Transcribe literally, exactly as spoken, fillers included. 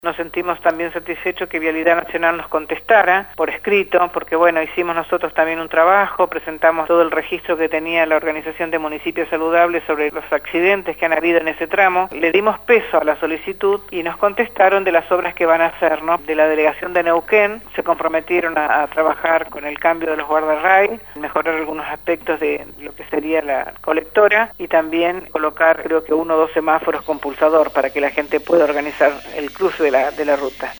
Nos sentimos también satisfechos que Vialidad Nacional nos contestara por escrito, porque bueno, hicimos nosotros también un trabajo, presentamos todo el registro que tenía la Organización de Municipios Saludables sobre los accidentes que han habido en ese tramo. Le dimos peso a la solicitud y nos contestaron de las obras que van a hacer, ¿no? De la delegación de Neuquén se comprometieron a, a trabajar con el cambio de los guardarraíl, mejorar algunos aspectos de lo que sería la colectora y también colocar creo que uno o dos semáforos con pulsador para que la gente pueda organizar el cruce de la, de la ruta.